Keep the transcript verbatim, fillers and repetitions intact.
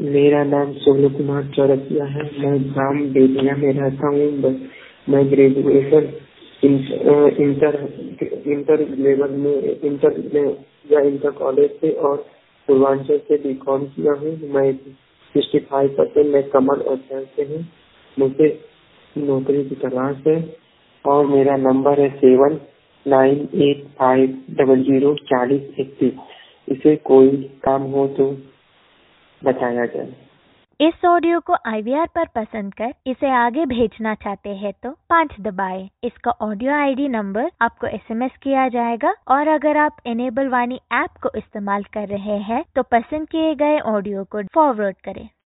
मेरा नाम सोनू कुमार चौरसिया है। मैं ग्राम बेतिया में रहता हूँ। मैं ग्रेजुएशन इंटर इंटर लेवल में इंटर में या इंटर कॉलेज से और पूर्वांचल से बी कॉम किया हूँ। मैं सिक्सटी फाइव परसेंट मैं कमर और सैर से हूँ। मुझे नौकरी की तलाश है और मेरा नंबर है seven nine eight five double zero चालीस इकतीस। इसे कोई काम हो तो बताया जाए। इस ऑडियो को आई वी आर पर पसंद कर इसे आगे भेजना चाहते हैं तो पाँच दबाएं। इसका ऑडियो आई डी नंबर आपको एस एम एस किया जाएगा और अगर आप इनेबल वाणी ऐप को इस्तेमाल कर रहे हैं तो पसंद किए गए ऑडियो को फॉरवर्ड करें।